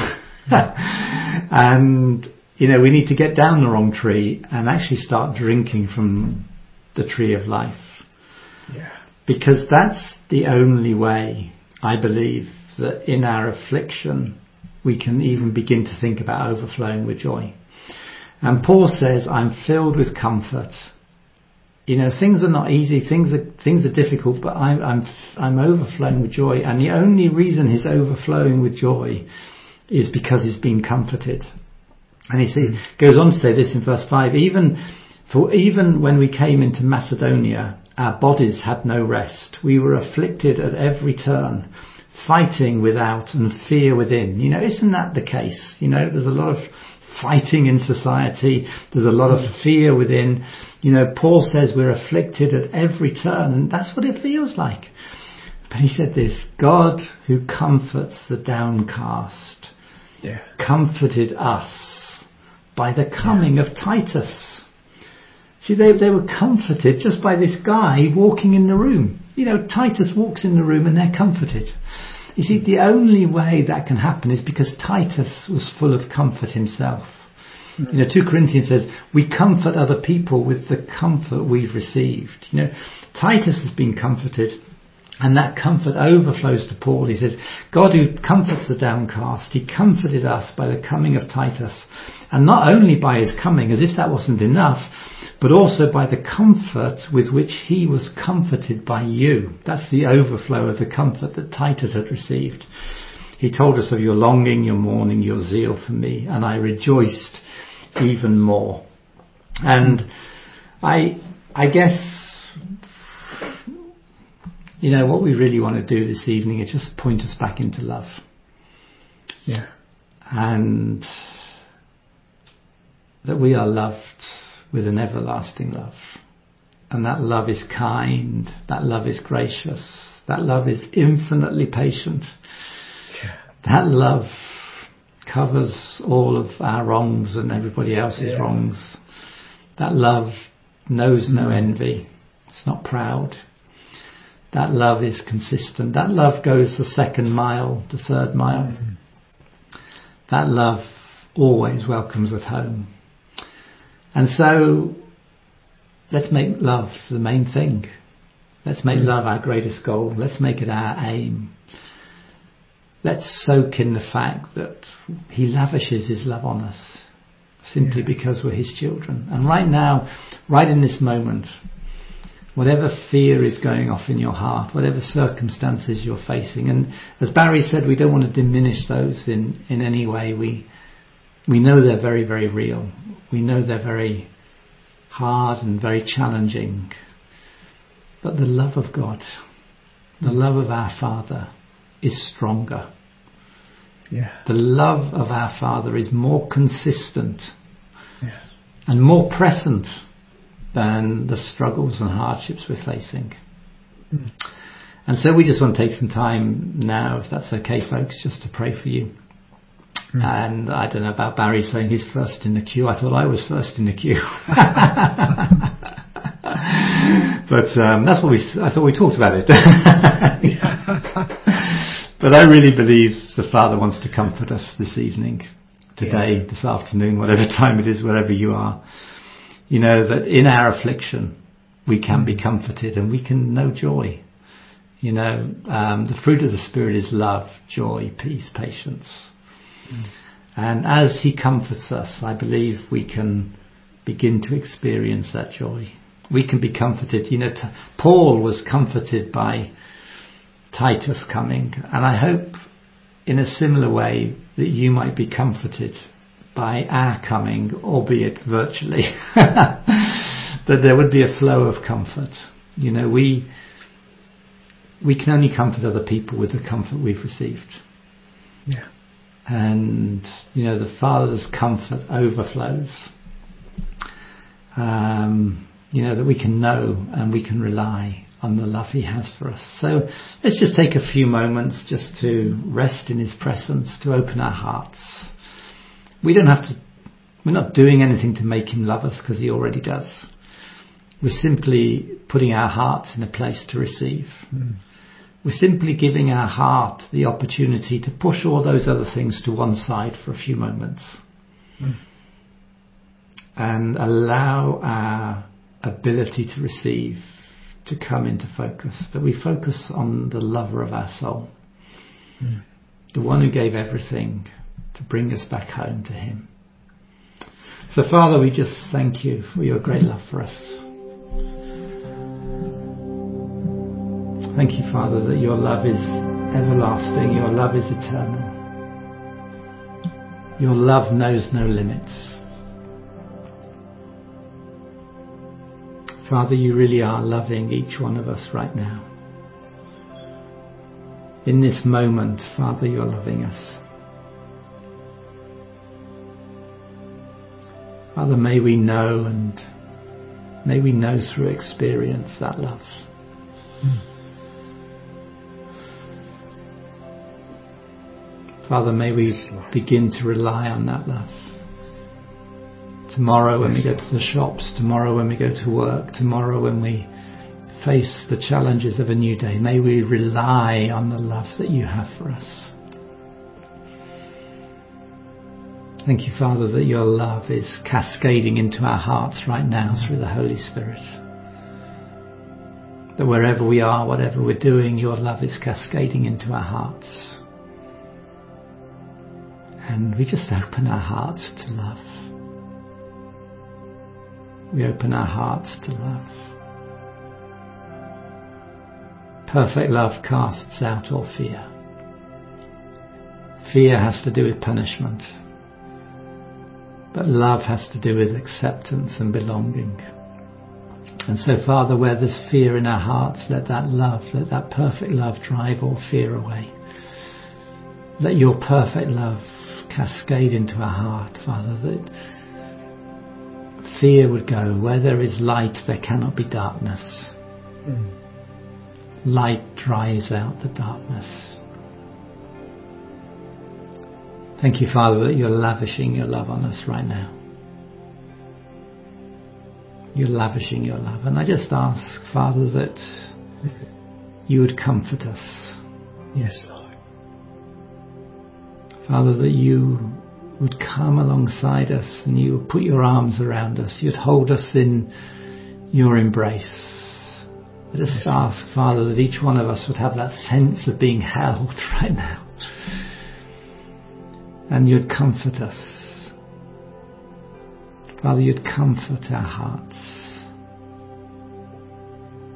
And, you know, we need to get down the wrong tree and actually start drinking from the tree of life. Yeah. Because that's the only way, I believe, that in our affliction we can even begin to think about overflowing with joy. And Paul says, I'm filled with comfort. You know, things are not easy, things are things are difficult, but I'm I'm I'm overflowing with joy. And the only reason he's overflowing with joy is because he's been comforted. And he see, goes on to say this in verse five, even for even when we came into Macedonia, our bodies had no rest. We were afflicted at every turn, fighting without and fear within. You know, isn't that the case? You know, there's a lot of fighting in society. There's a lot of fear within. You know, Paul says we're afflicted at every turn, and that's what it feels like. But he said this, God who comforts the downcast, yeah. comforted us by the coming yeah. of Titus. See, they they were comforted just by this guy walking in the room. You know, Titus walks in the room and they're comforted. You see, the only way that can happen is because Titus was full of comfort himself. Mm-hmm. You know, two Corinthians says, we comfort other people with the comfort we've received. You know, Titus has been comforted, and that comfort overflows to Paul. He says, God who comforts the downcast, he comforted us by the coming of Titus. And not only by his coming, as if that wasn't enough, but also by the comfort with which he was comforted by you. That's the overflow of the comfort that Titus had received. He told us of your longing, your mourning, your zeal for me, and I rejoiced even more. And I, I guess, you know, what we really want to do this evening is just point us back into love. Yeah. And that we are loved with an everlasting love. And that love is kind, that love is gracious, that love is infinitely patient. Yeah. That love covers all of our wrongs and everybody else's yeah. wrongs. That love knows no envy. It's not proud. That love is consistent. That love goes the second mile, the third mile. Mm. That love always welcomes at home. And so, let's make love the main thing. Let's make love our greatest goal. Let's make it our aim. Let's soak in the fact that he lavishes his love on us simply yeah. because we're his children. And right now, right in this moment, whatever fear is going off in your heart, whatever circumstances you're facing. And as Barry said, we don't want to diminish those in, in any way. We we know they're very, very real. We know they're very hard and very challenging. But the love of God, the love of our Father is stronger. Yeah. The love of our Father is more consistent yeah. and more present than the struggles and hardships we're facing. Mm. And so we just want to take some time now, if that's okay, folks, just to pray for you. Mm. And I don't know about Barry saying he's first in the queue. I thought I was first in the queue. But um, that's what we, I thought we talked about it. But I really believe the Father wants to comfort us this evening, today, yeah. this afternoon, whatever time it is, wherever you are. You know, that in our affliction, we can be comforted and we can know joy. You know, um, the fruit of the Spirit is love, joy, peace, patience. Mm. And as He comforts us, I believe we can begin to experience that joy. We can be comforted. You know, t- Paul was comforted by Titus coming, and I hope in a similar way that you might be comforted by our coming, albeit virtually, that there would be a flow of comfort. You know, we we can only comfort other people with the comfort we've received. Yeah. And, you know, the Father's comfort overflows. Um, you know, that we can know and we can rely on the love He has for us. So let's just take a few moments just to rest in His presence, to open our hearts. We don't have to, we're not doing anything to make Him love us, because He already does. We're simply putting our hearts in a place to receive. Mm. We're simply giving our heart the opportunity to push all those other things to one side for a few moments. Mm. And allow our ability to receive to come into focus, that we focus on the lover of our soul, mm. the one who gave everything to bring us back home to Him. So Father, we just thank You for Your great love for us. Thank You, Father, that Your love is everlasting, Your love is eternal. Your love knows no limits. Father, You really are loving each one of us right now. In this moment, Father, You're loving us. Father, may we know and may we know through experience that love. Mm. Father, may we begin to rely on that love. Tomorrow when we go to the shops, tomorrow when we go to work, tomorrow when we face the challenges of a new day, may we rely on the love that You have for us. Thank You, Father, that Your love is cascading into our hearts right now through the Holy Spirit. That wherever we are, whatever we're doing, Your love is cascading into our hearts. And we just open our hearts to love. We open our hearts to love. Perfect love casts out all fear. Fear has to do with punishment. But love has to do with acceptance and belonging. And so, Father, where there's fear in our hearts, let that love, let that perfect love drive all fear away. Let Your perfect love cascade into our heart, Father, that fear would go. Where there is light, there cannot be darkness. Mm. Light drives out the darkness. Thank You, Father, that You're lavishing Your love on us right now. You're lavishing Your love. And I just ask, Father, that You would comfort us. Yes, Lord. Father, that You would come alongside us and You would put Your arms around us. You'd hold us in Your embrace. I just yes, ask, Father, that each one of us would have that sense of being held right now. And You'd comfort us. Father, You'd comfort our hearts.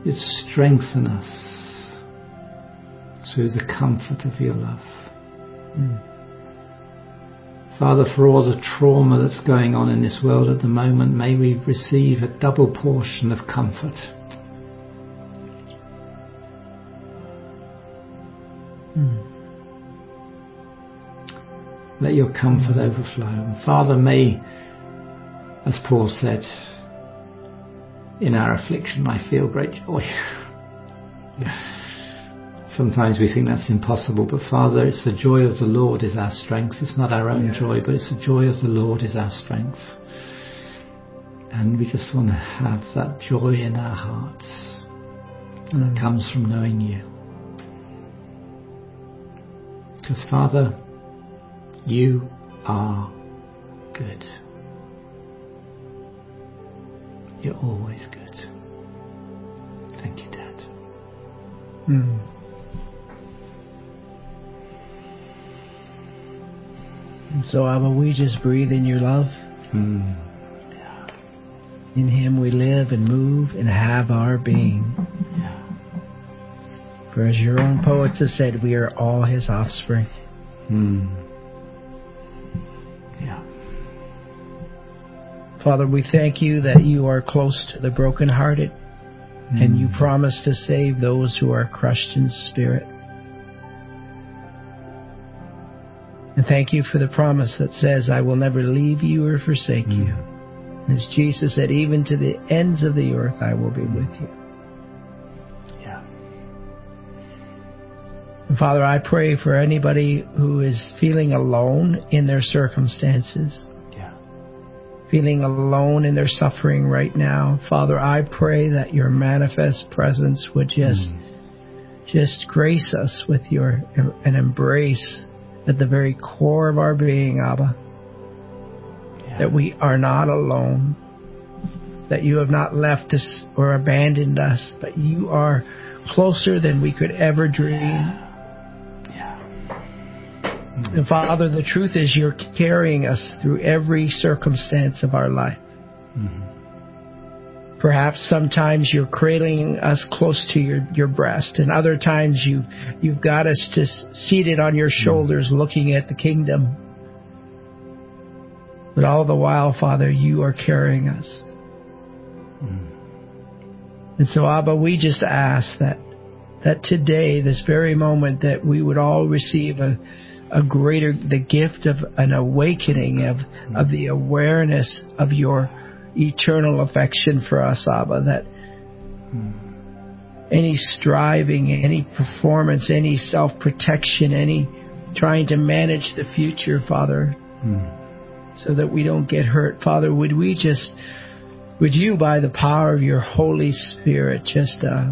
you'd strengthen us through the comfort of your love. Mm. Father, for all the trauma that's going on in this world at the moment, may we receive a double portion of comfort. Mm. Let your comfort overflow. And Father, may, as Paul said, in our affliction I feel great joy. Sometimes we think that's impossible, but Father, it's the joy of the Lord is our strength. It's not our own joy, but it's the joy of the Lord is our strength. And we just want to have that joy in our hearts. And it comes from knowing you. Because Father, you are good. You're always good. Thank you, Dad. Mm. So, Abba, we just breathe in your love. Mm. Yeah. In him we live and move and have our being. Yeah. For as your own poets have said, we are all his offspring. Mm. Yeah. Father, we thank you that you are close to the brokenhearted, mm. and you promise to save those who are crushed in spirit. And thank you for the promise that says, I will never leave you or forsake mm. you. As Jesus said, even to the ends of the earth I will be with you. Yeah. And Father, I pray for anybody who is feeling alone in their circumstances. Yeah. Feeling alone in their suffering right now. Father, I pray that your manifest presence would just, mm. just grace us with your an embrace at the very core of our being, Abba. Yeah. That we are not alone. That you have not left us or abandoned us. But you are closer than we could ever dream. Yeah. Yeah. Mm. And Father, the truth is you're carrying us through every circumstance of our life. Mm-hmm. Perhaps sometimes you're cradling us close to your, your breast, and other times you, you've got us just seated on your shoulders mm. looking at the kingdom. But all the while, Father, you are carrying us. Mm. And so, Abba, we just ask that that today, this very moment, that we would all receive a, a greater, the gift of an awakening of, mm. of the awareness of your eternal affection for us, Abba, that hmm. any striving, any performance, any self-protection, any trying to manage the future, Father, hmm. so that we don't get hurt, Father, would we just, would you, by the power of your Holy Spirit, just, uh,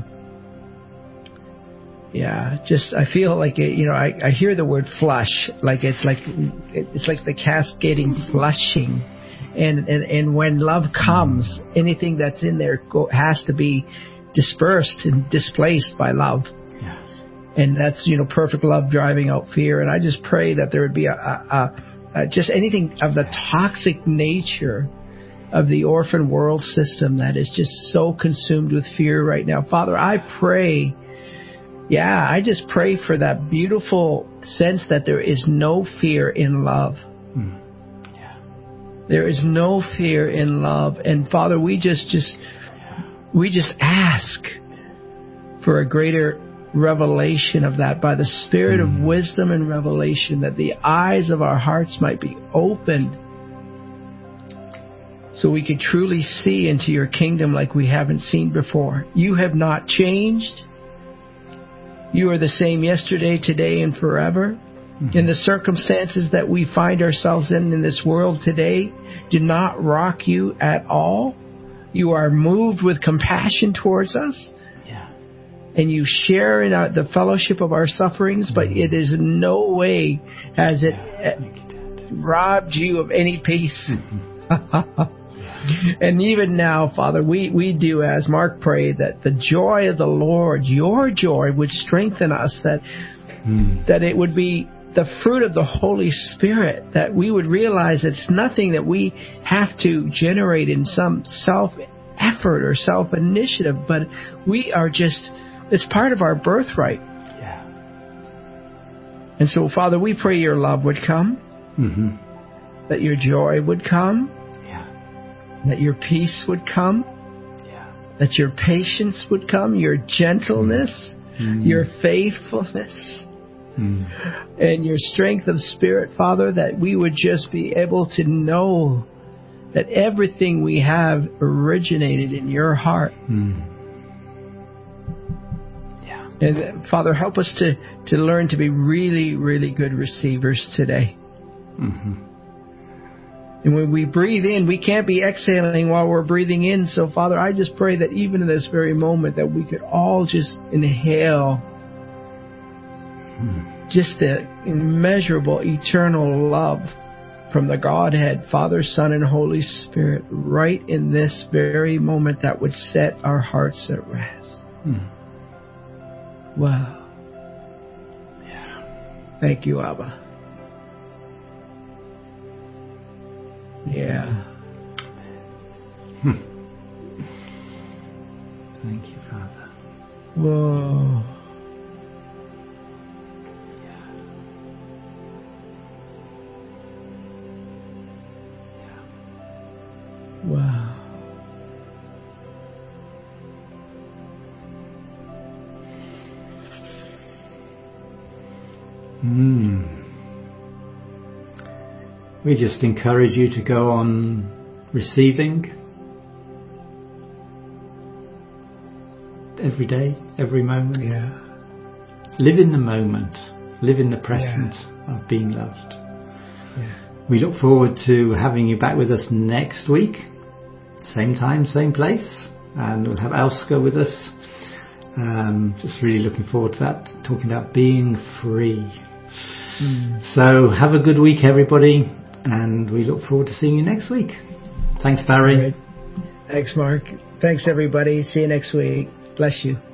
yeah, just, I feel like, it, you know, I, I hear the word flush, like it's like, it's like the cascading flushing. And, and and when love comes, anything that's in there go, has to be dispersed and displaced by love. Yeah. And that's, you know, perfect love driving out fear. And I just pray that there would be a, a, a just anything of the toxic nature of the orphan world system that is just so consumed with fear right now. Father, I pray, yeah, I just pray for that beautiful sense that there is no fear in love. Mm. There is no fear in love. And Father, we just, just, we just ask for a greater revelation of that by the Spirit mm. of wisdom and revelation, that the eyes of our hearts might be opened so we could truly see into your kingdom like we haven't seen before. You have not changed. You are the same yesterday, today, and forever. Mm-hmm. And the circumstances that we find ourselves in in this world today do not rock you at all. You are moved with compassion towards us. Yeah. And you share in our, the fellowship of our sufferings, mm-hmm. but it is in no way has it yeah, uh, robbed you of any peace. Mm-hmm. And even now, Father, we, we do, as Mark prayed, that the joy of the Lord, your joy, would strengthen us, that mm. that it would be the fruit of the Holy Spirit, that we would realize it's nothing that we have to generate in some self effort or self-initiative, but we are just, it's part of our birthright. Yeah. And so, Father, we pray your love would come, Mm-hmm. that your joy would come, Yeah. that your peace would come, Yeah. that your patience would come, your gentleness, Mm. your faithfulness, Mm. and your strength of spirit, Father, that we would just be able to know that everything we have originated in your heart. Mm. Yeah. And Father, help us to, to learn to be really, really good receivers today. Mm-hmm. And when we breathe in, we can't be exhaling while we're breathing in. So, Father, I just pray that even in this very moment that we could all just inhale Mm. just the immeasurable, eternal love from the Godhead, Father, Son, and Holy Spirit, right in this very moment that would set our hearts at rest. Mm. Wow. Yeah. Thank you, Abba. Yeah. Hmm. Thank you, Father. Whoa. Wow. Mm. We just encourage you to go on receiving every day, every moment. Yeah. Live in the moment. Live in the present yeah. of being loved. Yeah. We look forward to having you back with us next week. Same time, same place. And we'll have Elska with us. Um, just really looking forward to that. Talking about being free. Mm. So have a good week, everybody. And we look forward to seeing you next week. Thanks, Barry. Right. Thanks, Mark. Thanks, everybody. See you next week. Bless you.